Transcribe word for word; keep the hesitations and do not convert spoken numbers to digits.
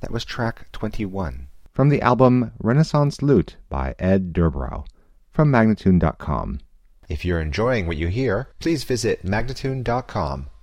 That was track twenty-one. From the album Renaissance Lute by Ed Durbrow, from Magnatune dot com. If you're enjoying what you hear, please visit Magnatune dot com